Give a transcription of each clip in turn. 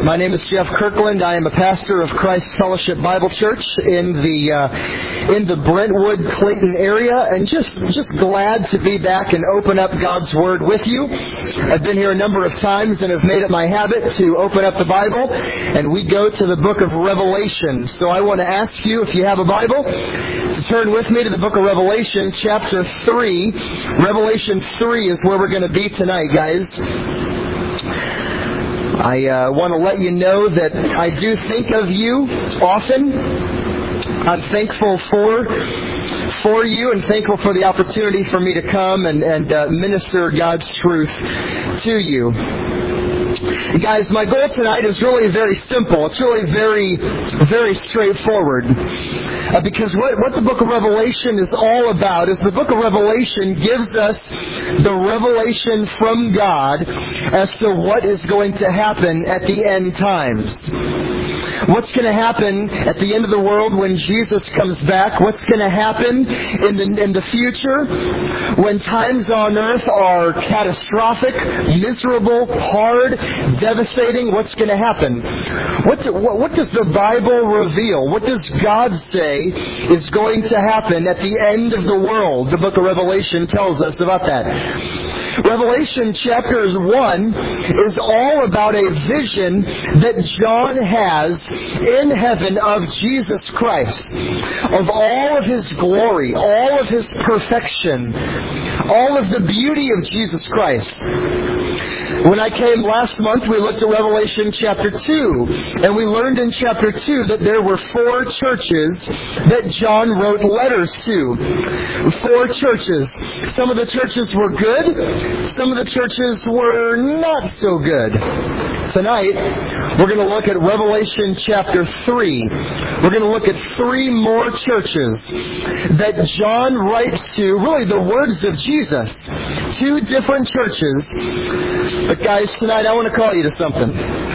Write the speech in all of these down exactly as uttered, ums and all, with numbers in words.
My name is Jeff Kirkland. I am a pastor of Christ Fellowship Bible Church in the uh, in the Brentwood, Clayton area, and just just glad to be back and open up God's Word with you. I've been here a number of times and have made it my habit to open up the Bible, and we go to the book of Revelation. So I want to ask you, if you have a Bible, to turn with me to the book of Revelation, chapter three. Revelation three is where we're going to be tonight, guys. I uh, want to let you know that I do think of you often. I'm thankful for for you and thankful for the opportunity for me to come and, and uh, minister God's truth to you. Guys, my goal tonight is really very simple. It's really very, very straightforward. Uh, because what, what the book of Revelation is all about is the book of Revelation gives us the revelation from God as to what is going to happen at the end times. What's going to happen at the end of the world when Jesus comes back? What's going to happen in the in the future when times on earth are catastrophic, miserable, hard, devastating? What's going to happen? What, do, what, what does the Bible reveal? What does God say is going to happen at the end of the world? The book of Revelation tells us about that. Revelation chapter one is all about a vision that John has in heaven of Jesus Christ, of all of His glory, all of His perfection, all of the beauty of Jesus Christ. When I came last month, we looked at Revelation chapter two, and we learned in chapter two that there were four churches that John wrote letters to. Four churches. Some of the churches were good. Some of the churches were not so good. Tonight, we're going to look at Revelation chapter three. We're going to look at three more churches that John writes to, really the words of Jesus. Two different churches. But guys, tonight I want to call you to something.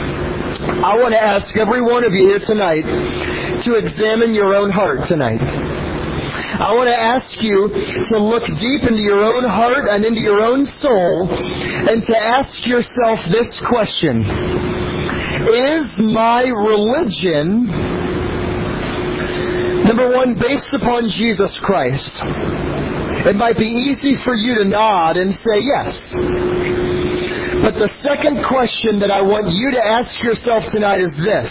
I want to ask every one of you here tonight to examine your own heart tonight. I want to ask you to look deep into your own heart and into your own soul and to ask yourself this question. Is my religion, number one, based upon Jesus Christ? It might be easy for you to nod and say yes. But the second question that I want you to ask yourself tonight is this.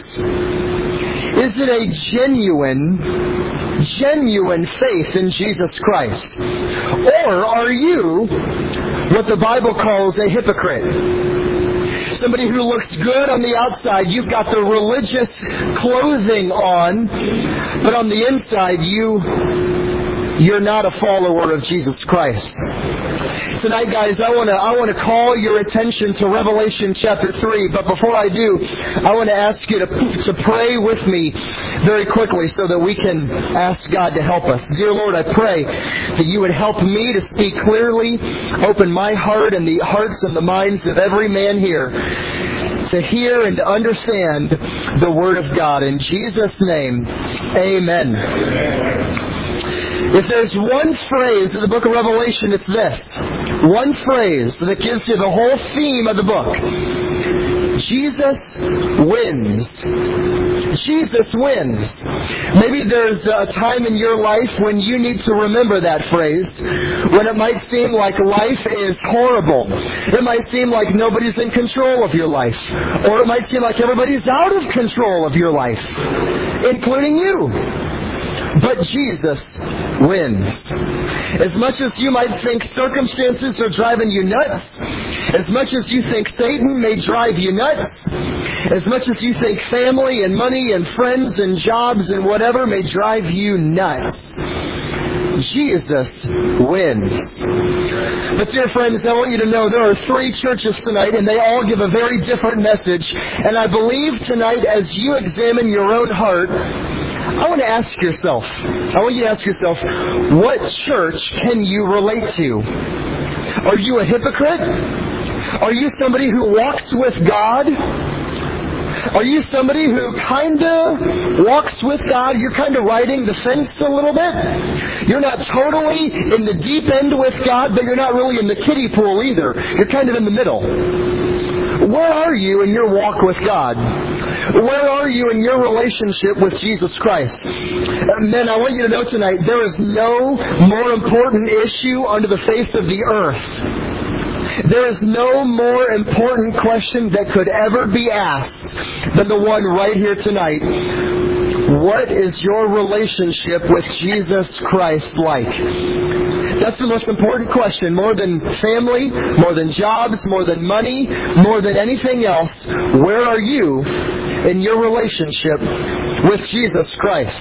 Is it a genuine, genuine faith in Jesus Christ? Or are you what the Bible calls a hypocrite? Somebody who looks good on the outside. You've got the religious clothing on, but on the inside you, you're not a follower of Jesus Christ. Tonight, guys, I want to I want to call your attention to Revelation chapter three. But before I do, I want to ask you to, to pray with me very quickly so that we can ask God to help us. Dear Lord, I pray that you would help me to speak clearly, open my heart and the hearts and the minds of every man here to hear and to understand the Word of God. In Jesus' name, amen. Amen. If there's one phrase in the book of Revelation, it's this. One phrase that gives you the whole theme of the book. Jesus wins. Jesus wins. Maybe there's a time in your life when you need to remember that phrase, when it might seem like life is horrible. It might seem like nobody's in control of your life. Or it might seem like everybody's out of control of your life, including you. But Jesus wins. As much as you might think circumstances are driving you nuts, as much as you think Satan may drive you nuts, as much as you think family and money and friends and jobs and whatever may drive you nuts, Jesus wins. But dear friends, I want you to know there are three churches tonight, and they all give a very different message. And I believe tonight, as you examine your own heart, I want to ask yourself, I want you to ask yourself, what church can you relate to? Are you a hypocrite? Are you somebody who walks with God? Are you somebody who kind of walks with God? You're kind of riding the fence a little bit. You're not totally in the deep end with God, but you're not really in the kiddie pool either. You're kind of in the middle. Where are you in your walk with God? Where are you in your relationship with Jesus Christ? Men, I want you to know tonight, there is no more important issue under the face of the earth. There is no more important question that could ever be asked than the one right here tonight. What is your relationship with Jesus Christ like? That's the most important question. More than family, more than jobs, more than money, more than anything else. Where are you in your relationship with Jesus Christ?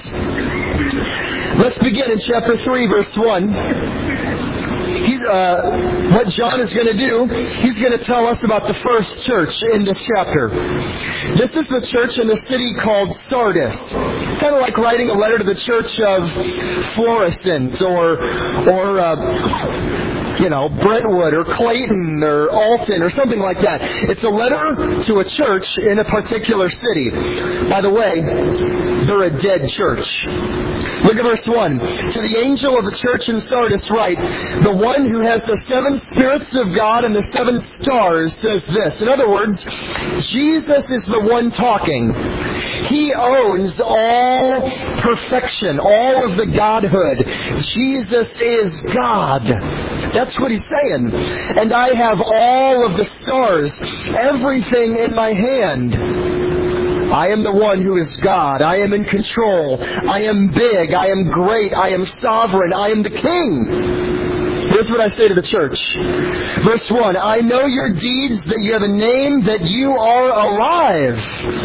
Let's begin in chapter three, verse one. He's, uh, what John is going to do, he's going to tell us about the first church in this chapter. This is the church in the city called Sardis. Kind of like writing a letter to the church of Florissant or, or, uh, you know, Brentwood or Clayton or Alton or something like that. It's a letter to a church in a particular city. By the way, they're a dead church. Look at verse one. To the angel of the church in Sardis write, the one who has the seven spirits of God and the seven stars says this. In other words, Jesus is the one talking. He owns all perfection, all of the Godhood. Jesus is God. That's what he's saying. And I have all of the stars, everything in my hand. I am the one who is God. I am in control. I am big. I am great. I am sovereign. I am the king. Here's what I say to the church. Verse one, I know your deeds, that you have a name, that you are alive.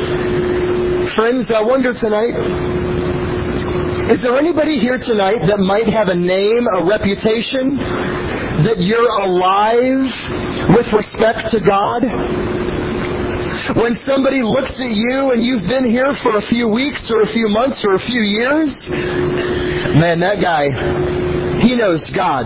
Friends, I wonder tonight, is there anybody here tonight that might have a name, a reputation, that you're alive with respect to God? When somebody looks at you and you've been here for a few weeks or a few months or a few years, man, that guy, he knows God.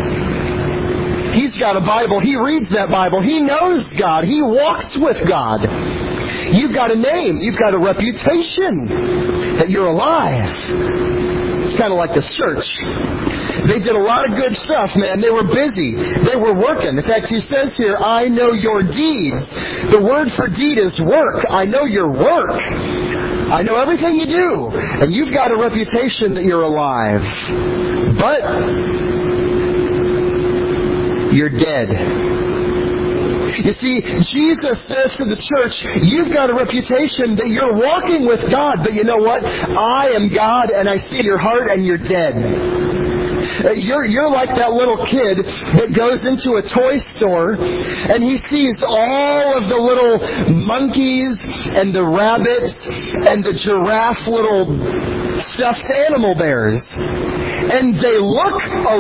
He's got a Bible. He reads that Bible. He knows God. He walks with God. You've got a name. You've got a reputation that you're alive. It's kind of like this church. They did a lot of good stuff, man. They were busy. They were working. In fact, he says here, I know your deeds. The word for deed is work. I know your work. I know everything you do. And you've got a reputation that you're alive. But you're dead. You see, Jesus says to the church, you've got a reputation that you're walking with God, but you know what? I am God, and I see your heart, and you're dead. You're, you're like that little kid that goes into a toy store and he sees all of the little monkeys and the rabbits and the giraffe little stuffed animal bears. And they look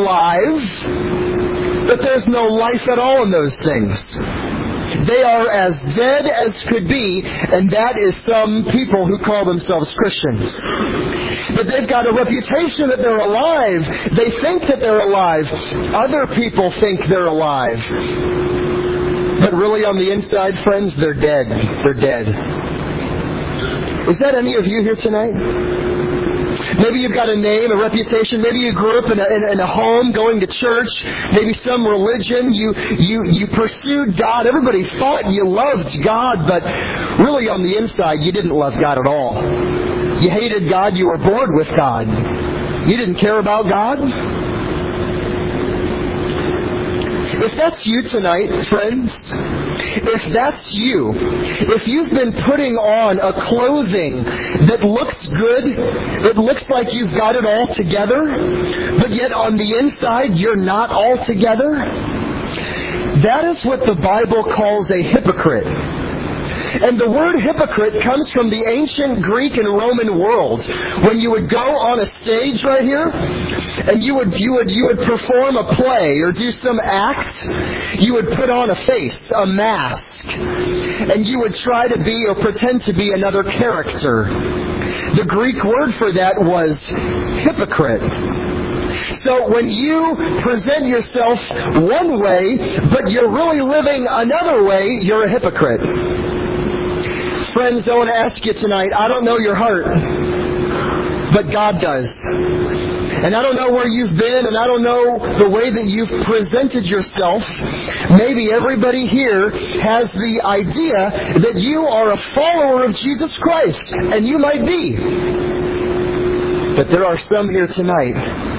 alive, but there's no life at all in those things. They are as dead as could be, and that is some people who call themselves Christians. But they've got a reputation that they're alive. They think that they're alive. Other people think they're alive. But really on the inside, friends, they're dead. They're dead. Is that any of you here tonight? Maybe you've got a name, a reputation. Maybe you grew up in a, in, in a home going to church. Maybe some religion. You, you, you pursued God. Everybody thought you loved God, but really on the inside, you didn't love God at all. You hated God. You were bored with God. You didn't care about God. If that's you tonight, friends, if that's you, if you've been putting on a clothing that looks good, it looks like you've got it all together, but yet on the inside you're not all together, that is what the Bible calls a hypocrite. And the word hypocrite comes from the ancient Greek and Roman world. When you would go on a stage right here, and you would you would you would perform a play or do some act, you would put on a face, a mask, and you would try to be or pretend to be another character. The Greek word for that was hypocrite. So when you present yourself one way, but you're really living another way, you're a hypocrite. Friends, I want to ask you tonight, I don't know your heart, but God does. And I don't know where you've been, and I don't know the way that you've presented yourself. Maybe everybody here has the idea that you are a follower of Jesus Christ, and you might be. But there are some here tonight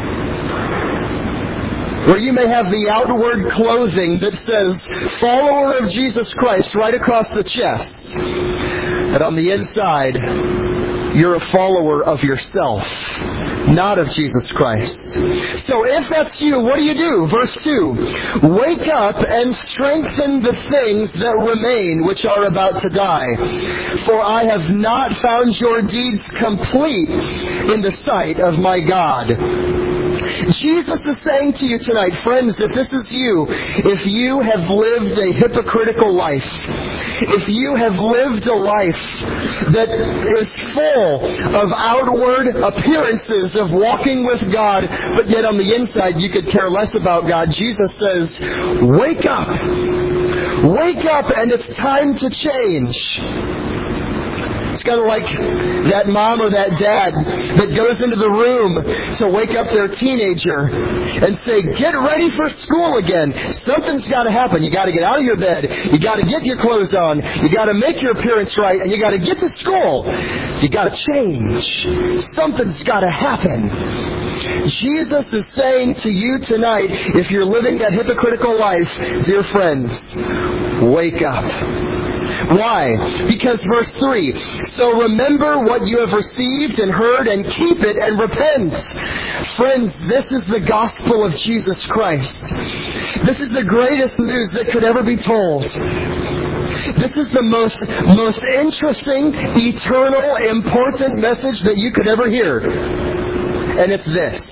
where you may have the outward clothing that says, follower of Jesus Christ, right across the chest. But on the inside, you're a follower of yourself, not of Jesus Christ. So if that's you, what do you do? Verse two, wake up and strengthen the things that remain which are about to die. For I have not found your deeds complete in the sight of my God. Jesus is saying to you tonight, friends, if this is you, if you have lived a hypocritical life, if you have lived a life that is full of outward appearances of walking with God, but yet on the inside you could care less about God, Jesus says, wake up. Wake up, and it's time to change. It's kind of like that mom or that dad that goes into the room to wake up their teenager and say, get ready for school again. Something's got to happen. You got to get out of your bed. You got to get your clothes on. You got to make your appearance right. And you got to get to school. You got to change. Something's got to happen. Jesus is saying to you tonight, if you're living that hypocritical life, dear friends, wake up. Why? Because verse three, so remember what you have received and heard and keep it and repent. Friends, this is the gospel of Jesus Christ. This is the greatest news that could ever be told. This is the most, most interesting, eternal, important message that you could ever hear. And it's this.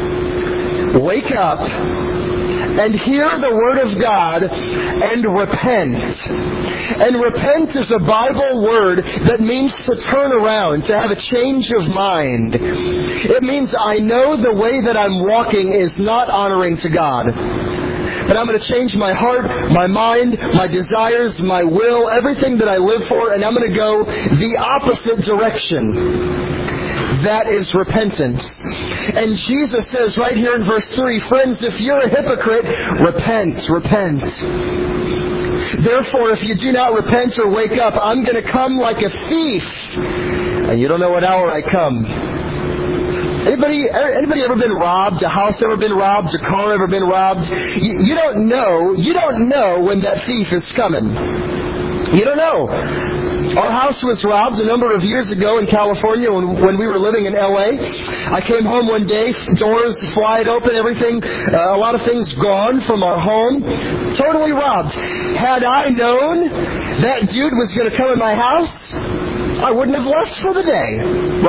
Wake up and hear the Word of God and repent. And repent is a Bible word that means to turn around, to have a change of mind. It means I know the way that I'm walking is not honoring to God. But I'm going to change my heart, my mind, my desires, my will, everything that I live for, and I'm going to go the opposite direction. That is repentance. And Jesus says right here in verse three, friends, if you're a hypocrite, repent, repent. Therefore, if you do not repent or wake up, I'm going to come like a thief. And you don't know what hour I come. Anybody, anybody ever been robbed? A house ever been robbed? A car ever been robbed? You, you don't know. You don't know when that thief is coming. You don't know. Our house was robbed a number of years ago in California when, when we were living in L A. I came home one day, doors wide open, everything, uh, a lot of things gone from our home. Totally robbed. Had I known that dude was going to come in my house, I wouldn't have left for the day,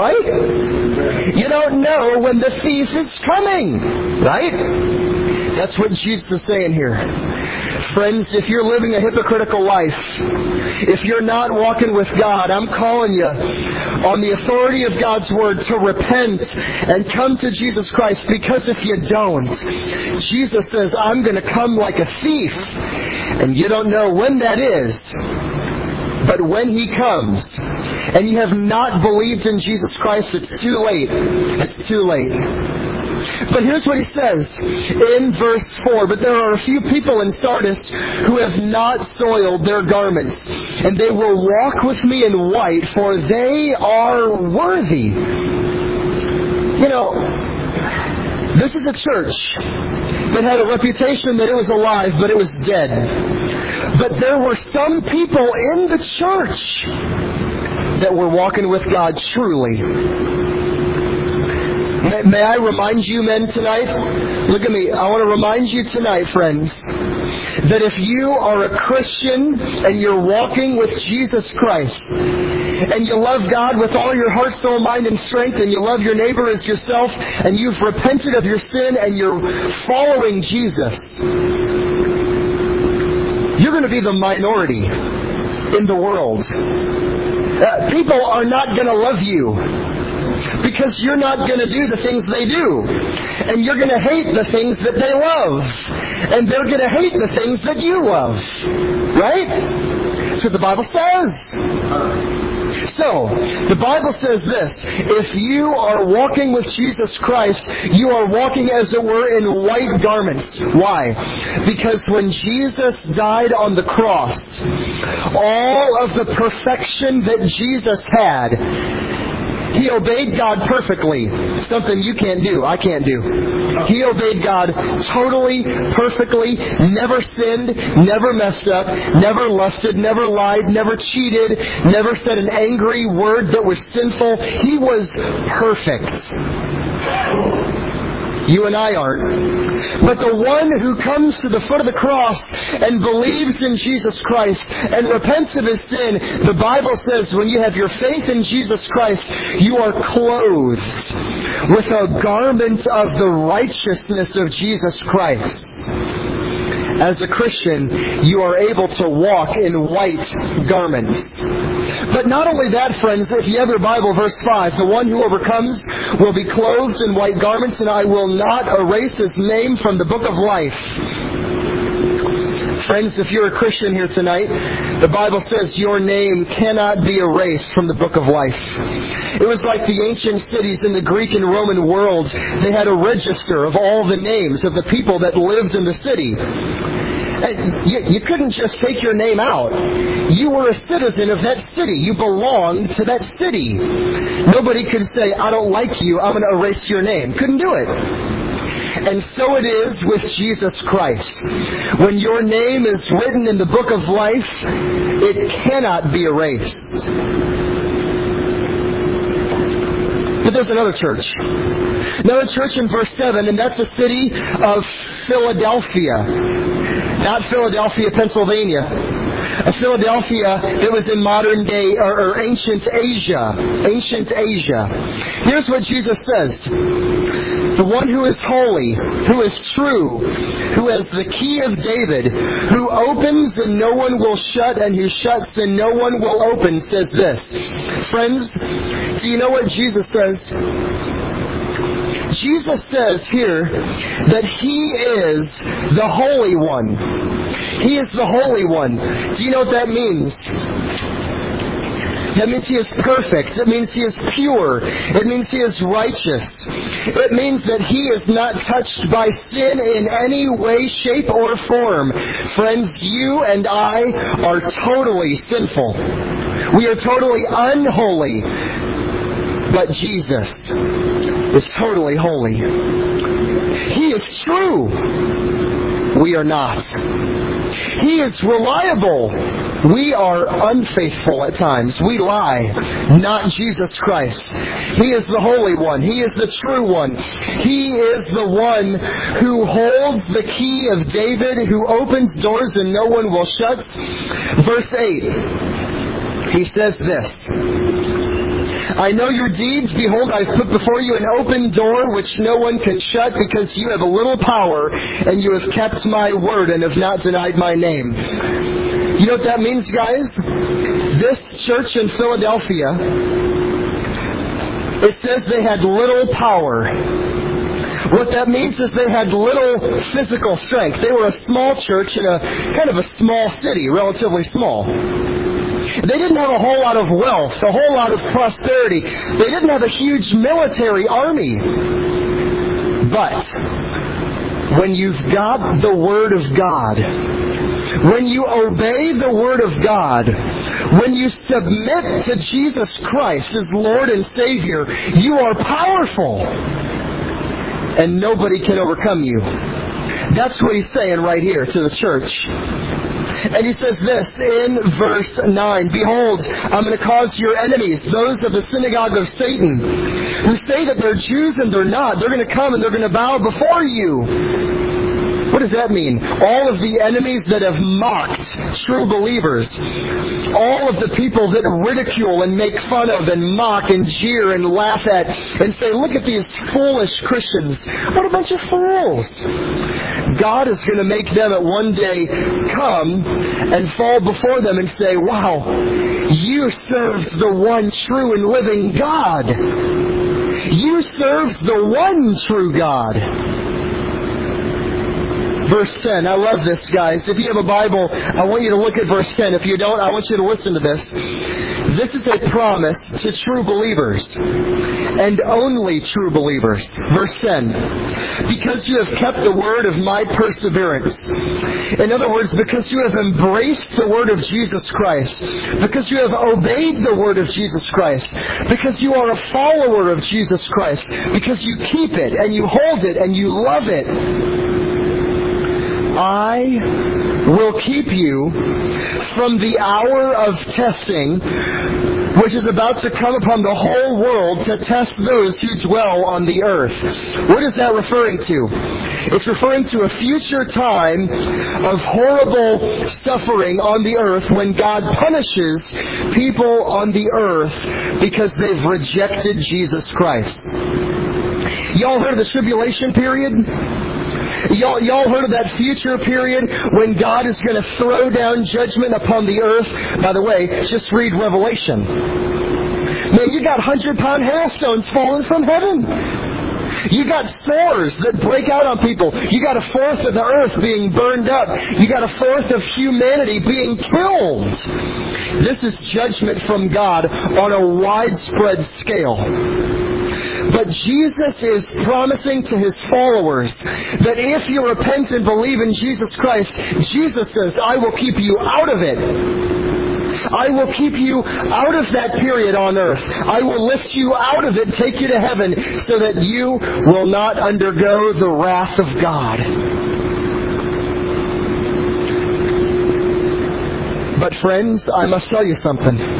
right? You don't know when the thief is coming, right? That's what Jesus is saying here. Friends, if you're living a hypocritical life, if you're not walking with God, I'm calling you on the authority of God's Word to repent and come to Jesus Christ, because if you don't, Jesus says, I'm going to come like a thief. And you don't know when that is. But when He comes, and you have not believed in Jesus Christ, it's too late. It's too late. But here's what he says in verse four. But there are a few people in Sardis who have not soiled their garments, and they will walk with me in white, for they are worthy. You know, this is a church that had a reputation that it was alive, but it was dead. But there were some people in the church that were walking with God truly. May, may I remind you, men, tonight? Look at me. I want to remind you tonight, friends, that if you are a Christian and you're walking with Jesus Christ, and you love God with all your heart, soul, mind, and strength, and you love your neighbor as yourself, and you've repented of your sin, and you're following Jesus, you're going to be the minority in the world. Uh, people are not going to love you, because you're not going to do the things they do. And you're going to hate the things that they love. And they're going to hate the things that you love. Right? That's what the Bible says. So, the Bible says this, if you are walking with Jesus Christ, you are walking, as it were, in white garments. Why? Because when Jesus died on the cross, all of the perfection that Jesus had, He obeyed God perfectly. Something you can't do, I can't do. He obeyed God totally, perfectly, never sinned, never messed up, never lusted, never lied, never cheated, never said an angry word that was sinful. He was perfect. You and I aren't. But the one who comes to the foot of the cross and believes in Jesus Christ and repents of his sin, the Bible says when you have your faith in Jesus Christ, you are clothed with a garment of the righteousness of Jesus Christ. As a Christian, you are able to walk in white garments. But not only that, friends, if you have your Bible, verse five, the one who overcomes will be clothed in white garments, and I will not erase his name from the book of life. Friends, if you're a Christian here tonight, the Bible says your name cannot be erased from the book of life. It was like the ancient cities in the Greek and Roman world. They had a register of all the names of the people that lived in the city. You, you couldn't just take your name out. You were a citizen of that city. You belonged to that city. Nobody could say, I don't like you, I'm going to erase your name. Couldn't do it. And so it is with Jesus Christ. When your name is written in the book of life, it cannot be erased. But there's another church. Another church in verse seven, and that's the city of Philadelphia. Not Philadelphia, Pennsylvania. A Philadelphia that was in modern day, or, or ancient Asia. Ancient Asia. Here's what Jesus says. The one who is holy, who is true, who has the key of David, who opens and no one will shut, and who shuts and no one will open, says this. Friends, do you know what Jesus says? Jesus says here that He is the Holy One. He is the Holy One. Do you know what that means? That means He is perfect. It means He is pure. It means He is righteous. It means that He is not touched by sin in any way, shape, or form. Friends, you and I are totally sinful. We are totally unholy. But Jesus is totally holy. He is true. We are not. He is reliable. We are unfaithful at times. We lie. Not Jesus Christ. He is the Holy One. He is the true one. He is the one who holds the key of David, who opens doors and no one will shut. Verse eight. He says this. I know your deeds. Behold, I have put before you an open door which no one can shut, because you have a little power, and you have kept my word and have not denied my name. You know what that means, guys? This church in Philadelphia, it says they had little power. What that means is they had little physical strength. They were a small church in a kind of a small city, relatively small. They didn't have a whole lot of wealth, a whole lot of prosperity. They didn't have a huge military army. But when you've got the Word of God, when you obey the Word of God, when you submit to Jesus Christ as Lord and Savior, you are powerful. And nobody can overcome you. That's what He's saying right here to the church. And He says this in verse nine, Behold, I'm going to cause your enemies, those of the synagogue of Satan, who say that they're Jews and they're not, they're going to come and they're going to bow before you. What does that mean? All of the enemies that have mocked true believers. All of the people that ridicule and make fun of and mock and jeer and laugh at and say, look at these foolish Christians. What a bunch of fools. God is going to make them at one day come and fall before them and say, wow, you served the one true and living God. You served the one true God. Verse ten. I love this, guys. If you have a Bible, I want you to look at verse ten. If you don't, I want you to listen to this. This is a promise to true believers, and only true believers. Verse ten, because you have kept the word of my perseverance. In other words, because you have embraced the word of Jesus Christ, because you have obeyed the word of Jesus Christ, because you are a follower of Jesus Christ, because you keep it and you hold it and you love it, I will keep you from the hour of testing, which is about to come upon the whole world to test those who dwell on the earth. What is that referring to? It's referring to a future time of horrible suffering on the earth when God punishes people on the earth because they've rejected Jesus Christ. Y'all heard of the tribulation period? Y'all, y'all heard of that future period when God is going to throw down judgment upon the earth? By the way, just read Revelation. Man, you got hundred-pound hailstones falling from heaven. You got sores that break out on people. You got a fourth of the earth being burned up. You got a fourth of humanity being killed. This is judgment from God on a widespread scale. But Jesus is promising to His followers that if you repent and believe in Jesus Christ, Jesus says, I will keep you out of it. I will keep you out of that period on earth. I will lift you out of it, take you to heaven, so that you will not undergo the wrath of God. But friends, I must tell you something.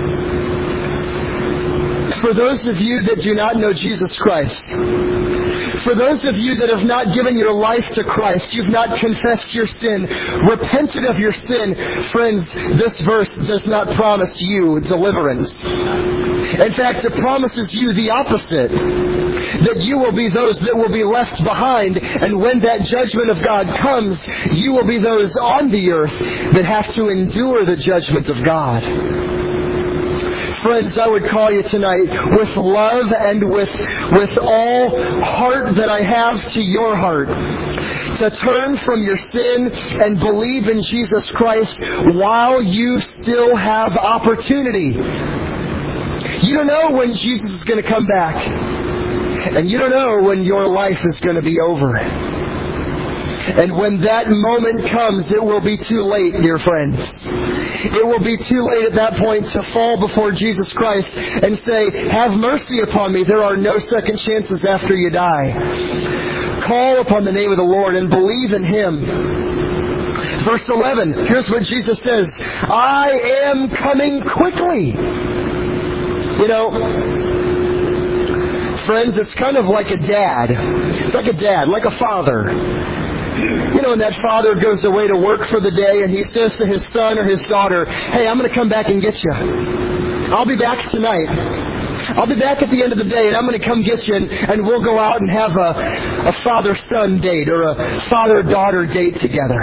For those of you that do not know Jesus Christ, for those of you that have not given your life to Christ, you've not confessed your sin, repented of your sin, friends, this verse does not promise you deliverance. In fact, it promises you the opposite, that you will be those that will be left behind, and when that judgment of God comes, you will be those on the earth that have to endure the judgment of God. Friends, I would call you tonight with love and with, with all heart that I have to your heart to turn from your sin and believe in Jesus Christ while you still have opportunity. You don't know when Jesus is going to come back. And you don't know when your life is going to be over. And when that moment comes, it will be too late, dear friends. It will be too late at that point to fall before Jesus Christ and say, have mercy upon me. There are no second chances after you die. Call upon the name of the Lord and believe in Him. Verse eleven, here's what Jesus says, I am coming quickly. You know, friends, it's kind of like a dad. It's like a dad, like a father. You know, when that father goes away to work for the day and he says to his son or his daughter, hey, I'm going to come back and get you. I'll be back tonight. I'll be back at the end of the day and I'm going to come get you and, and we'll go out and have a, a father-son date or a father-daughter date together.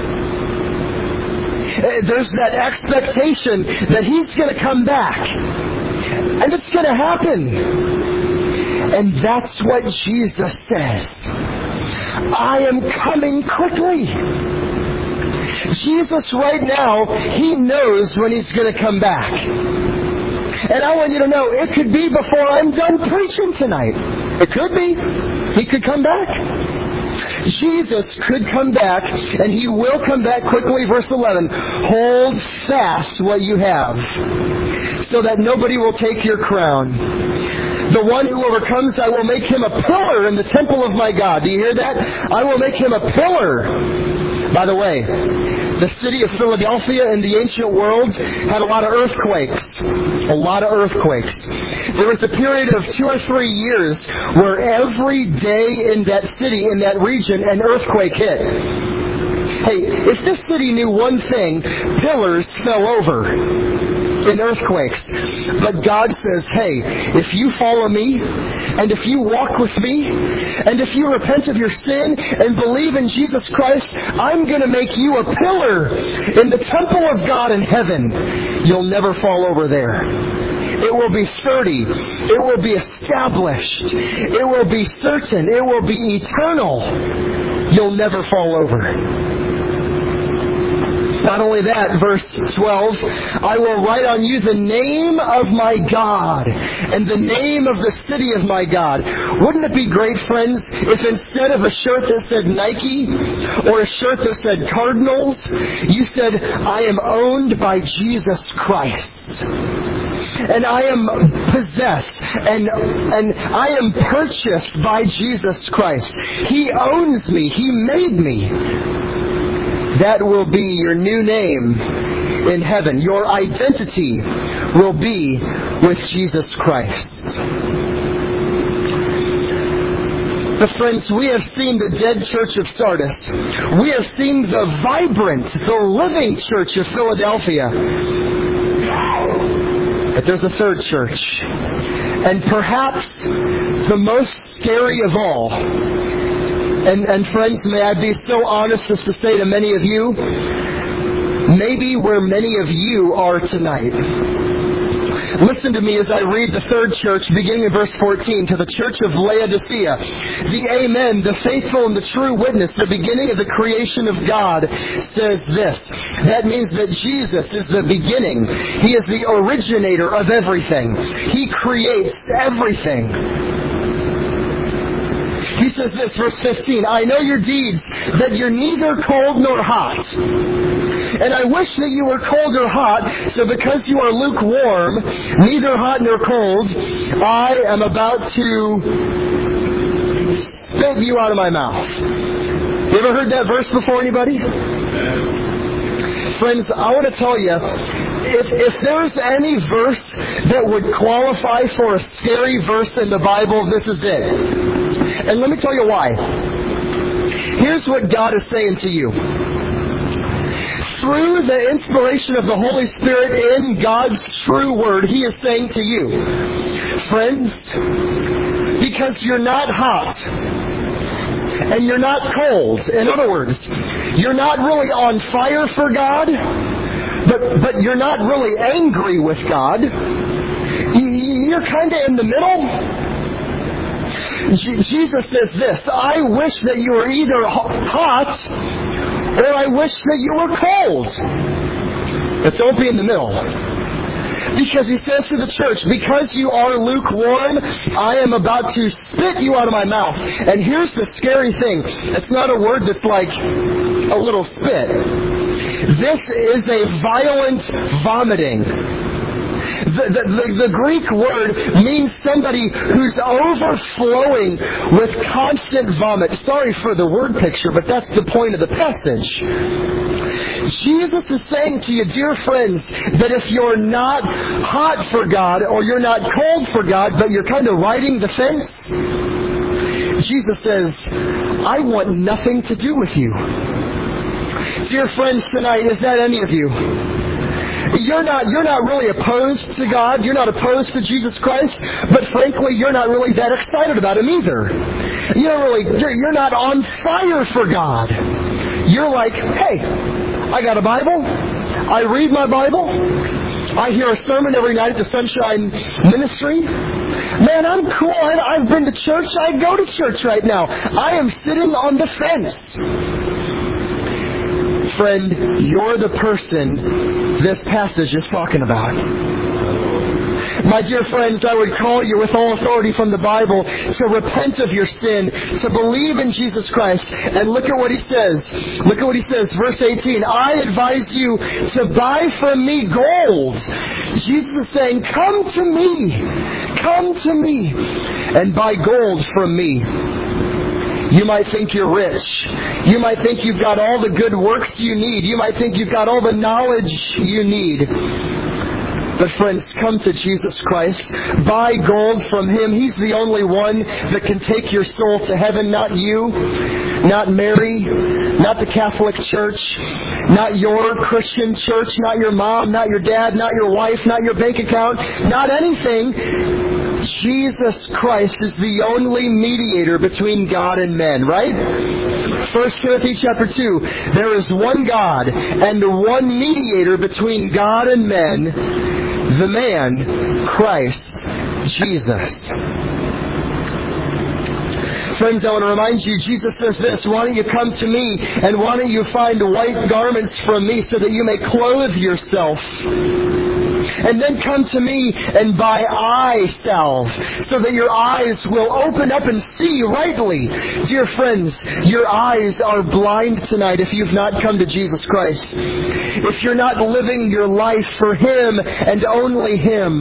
There's that expectation that he's going to come back. And it's going to happen. And that's what Jesus says. I am coming quickly. Jesus right now, He knows when He's going to come back. And I want you to know, it could be before I'm done preaching tonight. It could be. He could come back. Jesus could come back, and He will come back quickly. Verse eleven, hold fast what you have, so that nobody will take your crown. The one who overcomes, I will make him a pillar in the temple of my God. Do you hear that? I will make him a pillar. By the way, the city of Philadelphia in the ancient world had a lot of earthquakes. A lot of earthquakes. There was a period of two or three years where every day in that city, in that region, an earthquake hit. Hey, if this city knew one thing, pillars fell over in earthquakes. But God says, hey, if you follow me, and if you walk with me, and if you repent of your sin and believe in Jesus Christ, I'm going to make you a pillar in the temple of God in heaven. You'll never fall over there. It will be sturdy. It will be established. It will be certain. It will be eternal. You'll never fall over. Not only that, verse twelve, I will write on you the name of my God and the name of the city of my God. Wouldn't it be great, friends, if instead of a shirt that said Nike or a shirt that said Cardinals, you said, I am owned by Jesus Christ. And I am possessed and, and I am purchased by Jesus Christ. He owns me. He made me. That will be your new name in heaven. Your identity will be with Jesus Christ. But friends, we have seen the dead church of Sardis. We have seen the vibrant, the living church of Philadelphia. But there's a third church. And perhaps the most scary of all. And, and friends, may I be so honest as to say to many of you, maybe where many of you are tonight. Listen to me as I read the third church, beginning in verse fourteen, to the church of Laodicea. The Amen, the faithful and the true witness, the beginning of the creation of God, says this. That means that Jesus is the beginning. He is the originator of everything. He creates everything. He says this, verse fifteen, I know your deeds, that you're neither cold nor hot. And I wish that you were cold or hot, so because you are lukewarm, neither hot nor cold, I am about to spit you out of my mouth. You ever heard that verse before, anybody? Friends, I want to tell you, if, if there's any verse that would qualify for a scary verse in the Bible, this is it. And let me tell you why. Here's what God is saying to you. Through the inspiration of the Holy Spirit in God's true word, He is saying to you, friends, because you're not hot and you're not cold. In other words, you're not really on fire for God, but, but you're not really angry with God. You're kind of in the middle. Jesus says this, I wish that you were either hot or I wish that you were cold. But don't be in the middle. Because He says to the church, because you are lukewarm, I am about to spit you out of my mouth. And here's the scary thing. It's not a word that's like a little spit. This is a violent vomiting. The, the, the, the Greek word means somebody who's overflowing with constant vomit. Sorry for the word picture, but that's the point of the passage. Jesus is saying to you, dear friends, that if you're not hot for God or you're not cold for God, but you're kind of riding the fence, Jesus says, I want nothing to do with you. Dear friends, tonight, is that any of you? You're not, you're not really opposed to God. You're not opposed to Jesus Christ. But frankly, you're not really that excited about Him either. You're really, you're, you're not on fire for God. You're like, hey, I got a Bible. I read my Bible. I hear a sermon every night at the Sunshine Ministry. Man, I'm cool. I, I've been to church. I go to church right now. I am sitting on the fence. Friend, you're the person this passage is talking about. My dear friends, I would call you with all authority from the Bible to repent of your sin, to believe in Jesus Christ. And look at what He says. Look at what He says, verse eighteen. I advise you to buy from me gold. Jesus is saying, come to me. Come to me and buy gold from me. You might think you're rich. You might think you've got all the good works you need. You might think you've got all the knowledge you need. But friends, come to Jesus Christ. Buy gold from Him. He's the only one that can take your soul to heaven, not you, not Mary, not the Catholic Church, not your Christian church, not your mom, not your dad, not your wife, not your bank account, not anything. Jesus Christ is the only mediator between God and men, right? First Timothy chapter two, there is one God and one mediator between God and men, the man, Christ Jesus. Friends, I want to remind you, Jesus says this, why don't you come to me and why don't you find white garments from me so that you may clothe yourself? And then come to me and buy eye salve so that your eyes will open up and see rightly. Dear friends, your eyes are blind tonight if you've not come to Jesus Christ. If you're not living your life for Him and only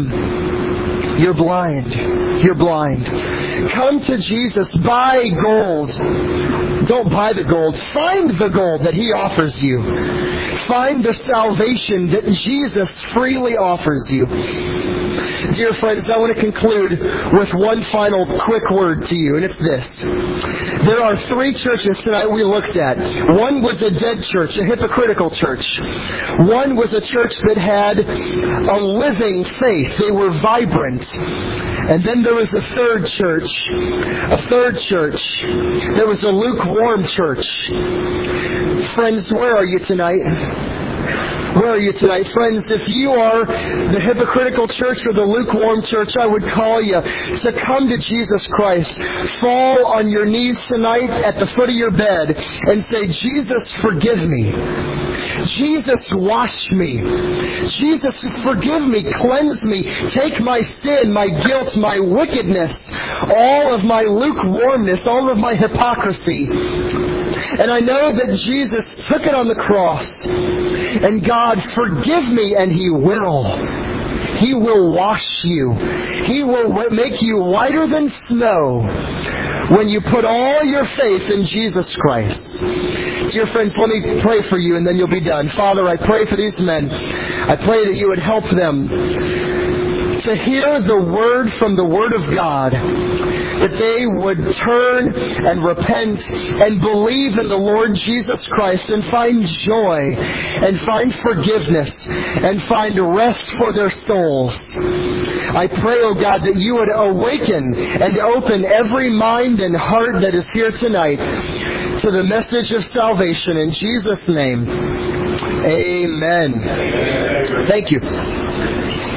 Him, you're blind. You're blind. Come to Jesus. Buy gold. Don't buy the gold. Find the gold that He offers you. Find the salvation that Jesus freely offers you. Dear friends, I want to conclude with one final quick word to you, and it's this. There are three churches tonight we looked at. One was a dead church, a hypocritical church. One was a church that had a living faith. They were vibrant. And then there was a third church. A third church. There was a lukewarm church. Friends, where are you tonight? Where are you tonight? Friends, if you are the hypocritical church or the lukewarm church, I would call you to come to Jesus Christ. Fall on your knees tonight at the foot of your bed and say, Jesus, forgive me. Jesus, wash me. Jesus, forgive me. Cleanse me. Take my sin, my guilt, my wickedness, all of my lukewarmness, all of my hypocrisy. And I know that Jesus took it on the cross. And God, forgive me, and He will. He will wash you. He will make you whiter than snow when you put all your faith in Jesus Christ. Dear friends, let me pray for you, and then you'll be done. Father, I pray for these men. I pray that you would help them to hear the word from the Word of God, that they would turn and repent and believe in the Lord Jesus Christ and find joy and find forgiveness and find rest for their souls. I pray, oh God, that you would awaken and open every mind and heart that is here tonight to the message of salvation. In Jesus' name, amen. Thank you.